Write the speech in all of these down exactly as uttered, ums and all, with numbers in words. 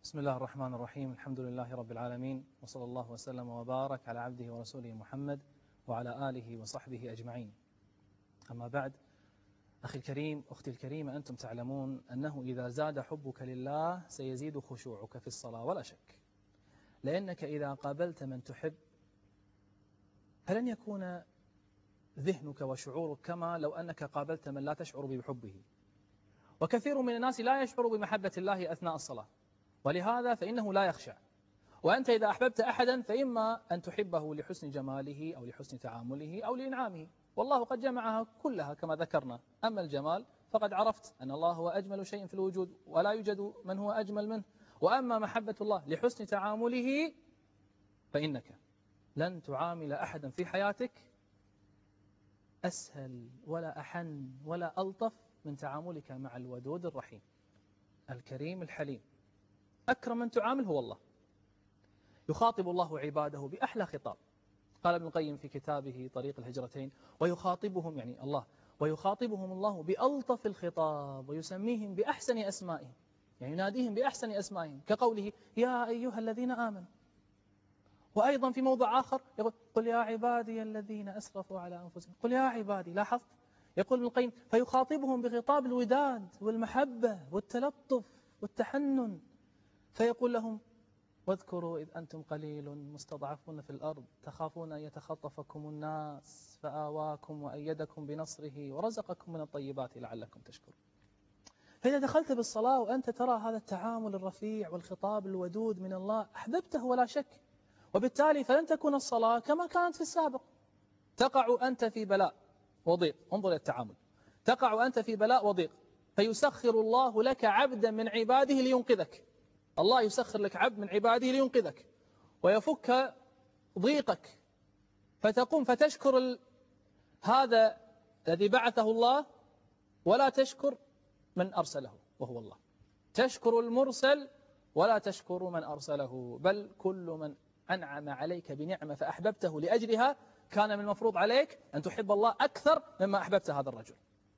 بسم الله الرحمن الرحيم. الحمد لله رب العالمين، وصلى الله وسلم وبارك على عبده ورسوله محمد وعلى آله وصحبه أجمعين. أما بعد، أخي الكريم، أختي الكريمة، أنتم تعلمون أنه إذا زاد حبك لله سيزيد خشوعك في الصلاة ولا شك، لأنك إذا قابلت من تحب فلن يكون ذهنك وشعورك كما لو أنك قابلت من لا تشعر بحبه. وكثير من الناس لا يشعر بمحبة الله أثناء الصلاة، ولهذا فإنه لا يخشع. وأنت إذا أحببت أحدا فإما أن تحبه لحسن جماله أو لحسن تعامله أو لإنعامه، والله قد جمعها كلها كما ذكرنا. أما الجمال فقد عرفت أن الله هو أجمل شيء في الوجود ولا يوجد من هو أجمل منه. وأما محبة الله لحسن تعامله فإنك لن تعامل أحدا في حياتك أسهل ولا أحن ولا ألطف من تعاملك مع الودود الرحيم الكريم الحليم. أكرم من تعامل هو الله. يخاطب الله عباده بأحلى خطاب. قال ابن القيم في كتابه طريق الهجرتين: ويخاطبهم، يعني الله، ويخاطبهم الله بألطف الخطاب ويسميهم بأحسن أسمائهم، يعني يناديهم بأحسن أسمائهم، كقوله يا أيها الذين آمنوا. وأيضا في موضع آخر يقول قل يا عبادي الذين أسرفوا على أنفسهم، قل يا عبادي. لاحظت؟ يقول ابن القيم فيخاطبهم بخطاب الوداد والمحبة والتلطف والتحنن، فيقول لهم واذكروا إذ أنتم قليل مستضعفون في الأرض تخافون أن يتخطفكم الناس فآواكم وأيدكم بنصره ورزقكم من الطيبات لعلكم تشكرون. فإذا دخلت بالصلاة وأنت ترى هذا التعامل الرفيع والخطاب الودود من الله أحببته ولا شك، وبالتالي فلن تكون الصلاة كما كانت في السابق. تقع أنت في بلاء وضيق، انظر إلى التعامل، تقع أنت في بلاء وضيق فيسخر الله لك عبدا من عباده لينقذك. الله يسخر لك عبد من عباده لينقذك ويفك ضيقك، فتقوم فتشكر ال... هذا الذي بعثه الله ولا تشكر من أرسله وهو الله. تشكر المرسل ولا تشكر من أرسله، بل كل من أنعم عليك بنعمة فأحببته لأجلها كان من المفروض عليك أن تحب الله أكثر مما أحببت هذا الرجل،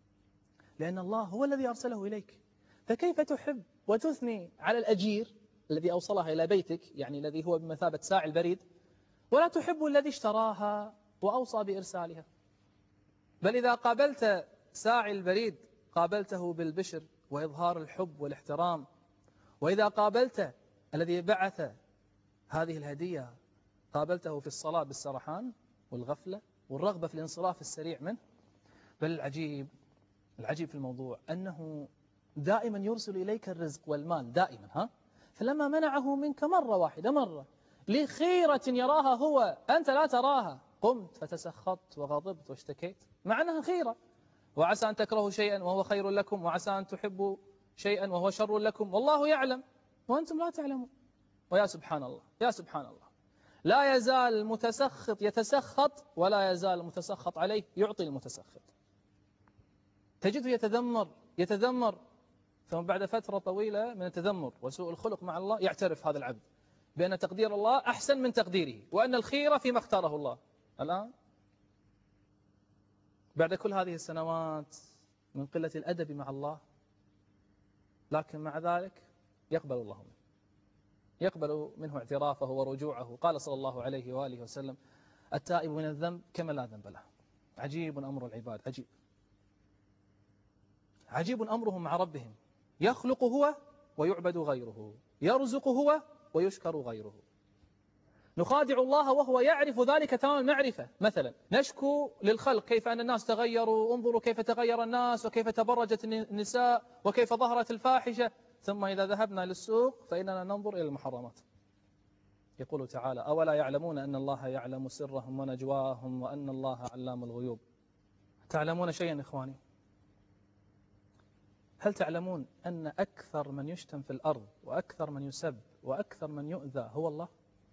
لأن الله هو الذي أرسله إليك. فكيف تحب وتثني على الأجير الذي أوصلها إلى بيتك، يعني الذي هو بمثابة ساعي البريد، ولا تحب الذي اشتراها وأوصى بإرسالها؟ بل إذا قابلت ساعي البريد قابلته بالبشر وإظهار الحب والاحترام، وإذا قابلت الذي بعث هذه الهدية قابلته في الصلاة بالسرحان والغفلة والرغبة في الانصراف السريع منه. بل العجيب العجيب في الموضوع أنه دائما يرسل إليك الرزق والمال دائما، ها؟ فلما منعه منك مرة واحدة، مرة لخيرة يراها هو أنت لا تراها، قمت فتسخطت وغضبت واشتكيت، مع أنها خيرة. وعسى أن تكرهوا شيئا وهو خير لكم، وعسى أن تحبوا شيئا وهو شر لكم، والله يعلم وأنتم لا تعلمون. ويا سبحان الله، يا سبحان الله، لا يزال المتسخط يتسخط ولا يزال المتسخط عليه يعطي المتسخط. تجده يتذمر يتذمر ثم بعد فترة طويلة من التذمر وسوء الخلق مع الله يعترف هذا العبد بأن تقدير الله أحسن من تقديره، وأن الخيرة فيما اختاره الله. الآن بعد كل هذه السنوات من قلة الأدب مع الله، لكن مع ذلك يقبل الله منه، يقبل منه اعترافه ورجوعه. قال صلى الله عليه وآله وسلم التائب من الذنب كما لا ذنب له. عجيب أمر العباد، عجيب عجيب أمرهم مع ربهم. يخلق هو ويعبد غيره، يرزق هو ويشكر غيره. نخادع الله وهو يعرف ذلك تمام المعرفة. مثلا نشكو للخلق كيف أن الناس تغيروا، انظروا كيف تغير الناس وكيف تبرجت النساء وكيف ظهرت الفاحشة، ثم إذا ذهبنا للسوق فإننا ننظر إلى المحرمات. يقول تعالى أولا يعلمون أن الله يعلم سرهم ونجواهم وأن الله علام الغيوب. تعلمون شيئا إخواني؟ هل تعلمون أن أكثر من يشتم في الأرض وأكثر من يسب وأكثر من يؤذى هو الله؟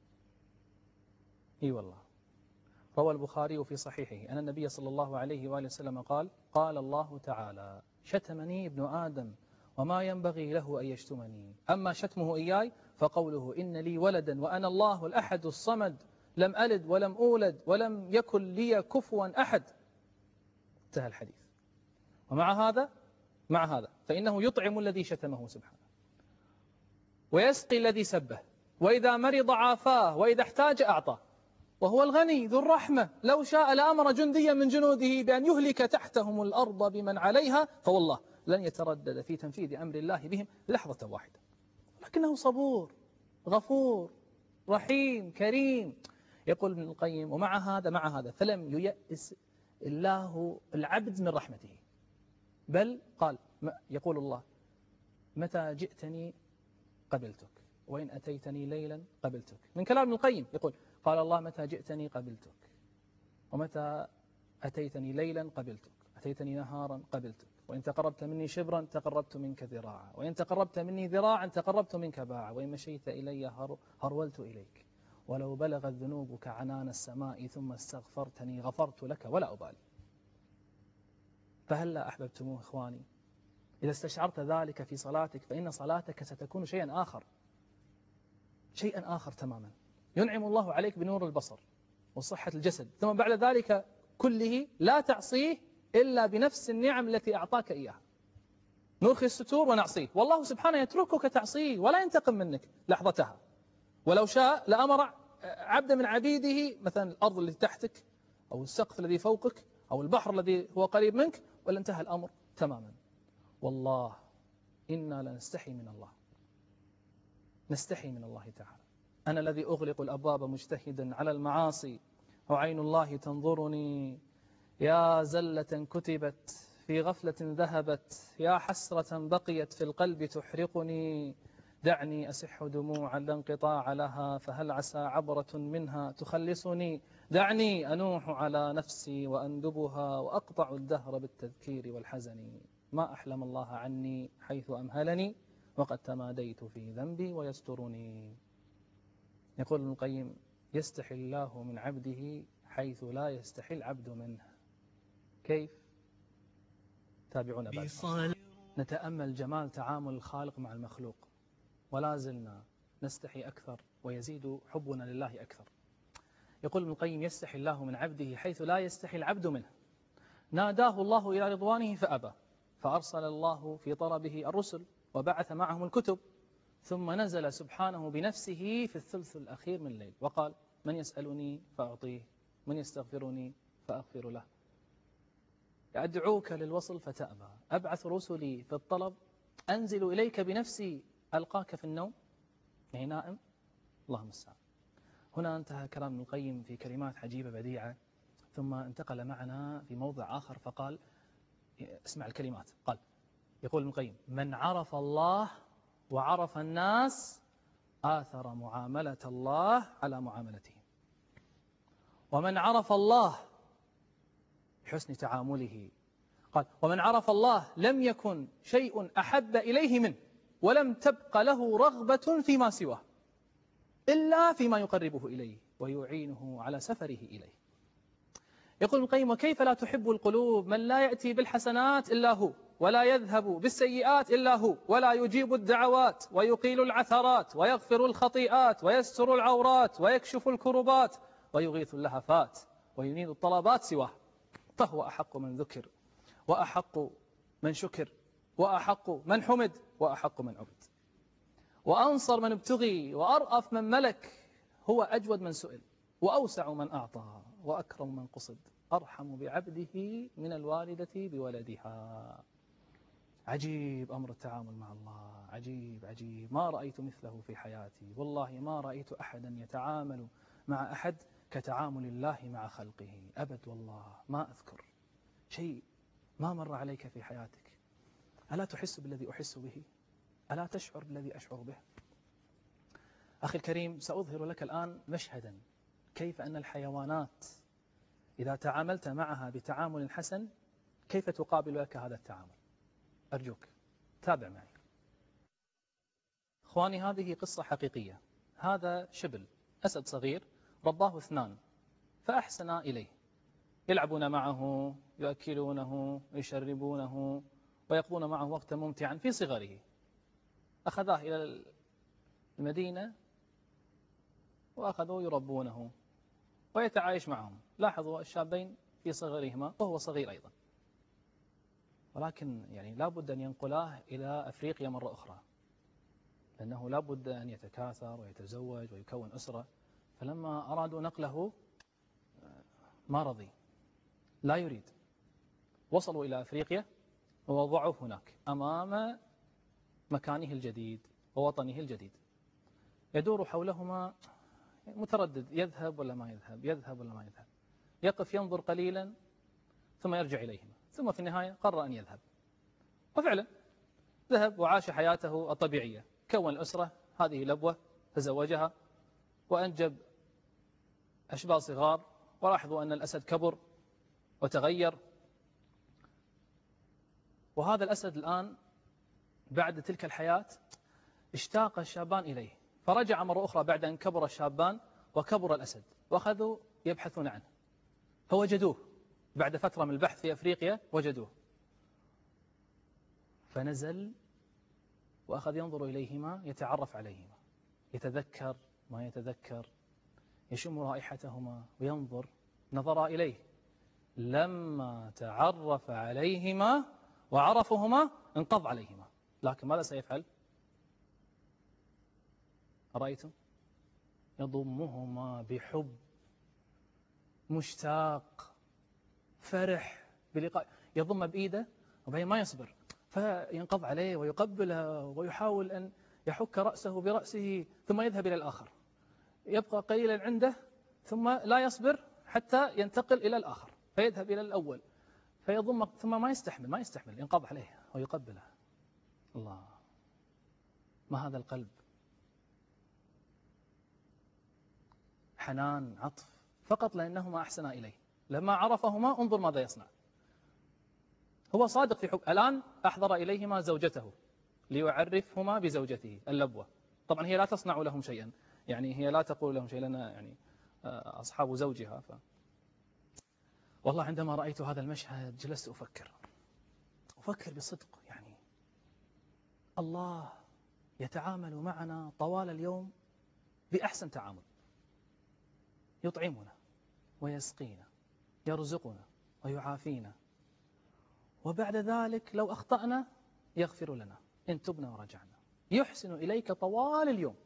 إي والله. روى البخاري في صحيحه أن النبي صلى الله عليه وآله وسلم قال قال الله تعالى شتمني ابن آدم وما ينبغي له أن يشتمني، أما شتمه إياي فقوله إن لي ولدا وأنا الله الأحد الصمد لم ألد ولم أولد ولم يكن لي كفوا أحد. انتهى الحديث. ومع هذا مع هذا فإنه يطعم الذي شتمه سبحانه ويسقي الذي سبه، وإذا مرض عافاه، وإذا احتاج أعطاه، وهو الغني ذو الرحمة. لو شاء لأمر جنديا من جنوده بأن يهلك تحتهم الأرض بمن عليها، فوالله لن يتردد في تنفيذ أمر الله بهم لحظة واحدة، لكنه صبور غفور رحيم كريم. يقول ابن القيم: ومع هذا مع هذا فلم ييأس الله العبد من رحمته، بل قال، يقول الله: متى جئتني قبلتك، وإن أتيتني ليلا قبلتك. من كلام ابن القيم يقول: قال الله: متى جئتني قبلتك، ومتى أتيتني ليلا قبلتك، أتيتني نهارا قبلتك، وإن تقربت مني شبرا تقربت منك ذراعا، وإن تقربت مني ذراعا تقربت منك باعا، وإن مشيت إلي هرولت إليك، ولو بلغت ذنوبك عنان السماء ثم استغفرتني غفرت لك ولا أبالي. فهلا أحببتموه إخواني؟ إذا استشعرت ذلك في صلاتك فإن صلاتك ستكون شيئا آخر، شيئا آخر تماما. ينعم الله عليك بنور البصر وصحة الجسد، ثم بعد ذلك كله لا تعصيه إلا بنفس النعم التي أعطاك إياها. نرخي الستور ونعصيه، والله سبحانه يتركك تعصيه ولا ينتقم منك لحظتها. ولو شاء لأمر عبدا من عبيده، مثلا الأرض التي تحتك أو السقف الذي فوقك أو البحر الذي هو قريب منك، ولا انتهى الأمر تماما. والله إنا لنستحي من الله، نستحي من الله تعالى. أنا الذي أغلق الأبواب مجتهدا على المعاصي، وعين الله تنظرني. يا زلة كتبت في غفلة ذهبت، يا حسرة بقيت في القلب تحرقني. دعني أسح دموعا لا انقطاع لها، فهل عسى عبرة منها تخلصني. دعني أنوح على نفسي وأندبها، وأقطع الدهر بالتذكير والحزن. ما أحلم الله عني حيث أمهلني، وقد تماديت في ذنبي ويسترني. يقول ابن القيم: يستحي الله من عبده حيث لا يستحي العبد منه. كيف؟ تابعونا بعد. نتأمل جمال تعامل الخالق مع المخلوق، ولا زلنا نستحي أكثر ويزيد حبنا لله أكثر. يقول ابن القيم: يستحي الله من عبده حيث لا يستحي العبد منه. ناداه الله إلى رضوانه فأبى، فأرسل الله في طلبه الرسل وبعث معهم الكتب، ثم نزل سبحانه بنفسه في الثلث الأخير من الليل وقال: من يسألني فأعطيه، من يستغفرني فأغفر له، أدعوك للوصل فتأبى، أبعث رسلي في الطلب، أنزل إليك بنفسي ألقاك في النوم، يعني نائم. اللهم المستعان. هنا انتهى كلام ابن القيم في كلمات عجيبة بديعة، ثم انتقل معنا في موضع آخر فقال: اسمع الكلمات. قال، يقول ابن القيم: من عرف الله وعرف الناس آثر معاملة الله على معاملتهم، ومن عرف الله بحسن تعامله، قال: ومن عرف الله لم يكن شيء أحب إليه منه، ولم تبق له رغبة فيما سواه إلا فيما يقربه إليه ويعينه على سفره إليه. يقول ابن القيم: وكيف لا تحب القلوب من لا يأتي بالحسنات إلا هو، ولا يذهب بالسيئات إلا هو، ولا يجيب الدعوات ويقيل العثرات ويغفر الخطيئات ويستر العورات ويكشف الكربات ويغيث اللهفات وينيل الطلبات سواه، فهو أحق من ذكر، وأحق من شكر، وأحق من حمد، وأحق من عبد، وأنصر من ابتغي، وأرأف من ملك، هو أجود من سئل، وأوسع من أعطى، وأكرم من قصد، أرحم بعبده من الوالدة بولدها. عجيب أمر التعامل مع الله، عجيب عجيب، ما رأيت مثله في حياتي، والله ما رأيت أحدا يتعامل مع أحد كتعامل الله مع خلقه أبد. والله ما أذكر شيء ما مر عليك في حياتك. ألا تحس بالذي أحس به؟ ألا تشعر بالذي أشعر به؟ أخي الكريم، سأظهر لك الآن مشهدا كيف أن الحيوانات إذا تعاملت معها بتعامل حسن كيف تقابل لك هذا التعامل. أرجوك تابع معي. أخواني، هذه قصة حقيقية. هذا شبل أسد صغير رباه اثنان فأحسنا إليه، يلعبون معه، يؤكلونه، يشربونه، ويقضون معه وقتا ممتعا في صغره. أخذاه إلى المدينة وأخذوا يربونه ويتعايش معهم. لاحظوا الشابين في صغرهما وهو صغير أيضا، ولكن يعني لا بد أن ينقلاه إلى أفريقيا مرة أخرى. لأنه لا بد أن يتكاثر ويتزوج ويكون أسرة. فلما أرادوا نقله ما رضي، لا يريد. وصلوا إلى أفريقيا ووضعوه هناك أمام مكانه الجديد ووطنه الجديد، يدور حولهما متردد، يذهب ولا ما يذهب، يذهب ولا ما يذهب، يقف ينظر قليلا ثم يرجع إليهما، ثم في النهاية قرر أن يذهب. وفعلا ذهب وعاش حياته الطبيعية، كون الأسرة، هذه لبوة، تزوجها وأنجب أشبال صغار. ولاحظوا أن الأسد كبر وتغير، وهذا الأسد الآن بعد تلك الحياة اشتاق الشابان إليه، فرجع مرة أخرى بعد أن كبر الشابان وكبر الأسد، وأخذوا يبحثون عنه، فوجدوه بعد فترة من البحث في أفريقيا، وجدوه، فنزل وأخذ ينظر إليهما، يتعرف عليهما، يتذكر ما يتذكر، يشم رائحتهما وينظر. نظر إليه، لما تعرف عليهما وعرفهما انقض عليهما. لكن ماذا سيفعل؟ أرأيتم؟ يضمهما بحب، مشتاق، فرح بلقاء، يضم بإيده وبعدين ما يصبر، فينقض عليه ويقبله ويحاول أن يحك رأسه برأسه، ثم يذهب إلى الآخر، يبقى قليلا عنده ثم لا يصبر حتى ينتقل إلى الآخر، فيذهب إلى الأول فيضم، ثم ما يستحمل ما يستحمل ينقض عليه ويقبله. الله، ما هذا القلب! حنان، عطف، فقط لأنهما أحسنا إليه. لما عرفهما انظر ماذا يصنع، هو صادق في حب. الآن أحضر إليهما زوجته ليعرفهما بزوجته اللبوة. طبعا هي لا تصنع لهم شيئا، يعني هي لا تقول لهم شيء، لنا يعني أصحاب زوجها. ف... والله عندما رأيت هذا المشهد جلست أفكر أفكر بصدق، يعني الله يتعامل معنا طوال اليوم بأحسن تعامل، يطعمنا ويسقينا، يرزقنا ويعافينا، وبعد ذلك لو أخطأنا يغفر لنا إن تبنا ورجعنا، يحسن إليك طوال اليوم،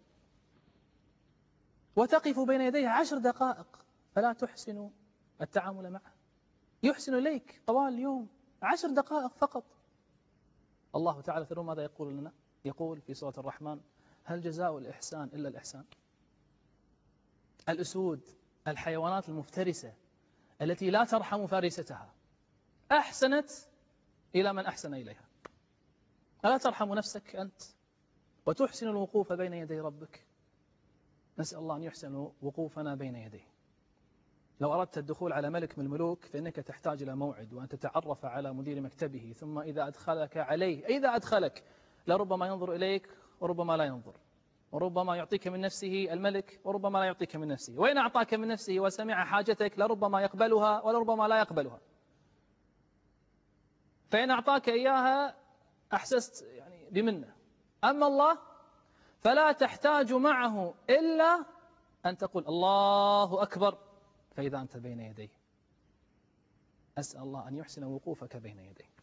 وتقف بين يديه عشر دقائق فلا تحسن التعامل معه، يحسن إليك طوال اليوم عشر دقائق فقط. الله تعالى ترون ماذا يقول لنا؟ يقول في سورة الرحمن: هل جزاء الإحسان إلا الإحسان؟ الأسود، الحيوانات المفترسة التي لا ترحم فارستها، أحسنت إلى من أحسن إليها. ألا ترحم نفسك أنت وتحسن الوقوف بين يدي ربك؟ نسأل الله أن يحسن وقوفنا بين يديه. لو أردت الدخول على ملك من الملوك فإنك تحتاج إلى موعد، وأن تتعرف على مدير مكتبه، ثم إذا أدخلك عليه، إذا أدخلك لربما ينظر إليك وربما لا ينظر، وربما يعطيك من نفسه الملك وربما لا يعطيك من نفسه، وإن أعطاك من نفسه وسمع حاجتك لربما يقبلها ولربما لا يقبلها، فإن أعطاك إياها أحسست يعني بمنه. أما الله فلا تحتاج معه إلا أن تقول الله أكبر فإذا أنت بين يديه. أسأل الله أن يحسن وقوفك بين يديه.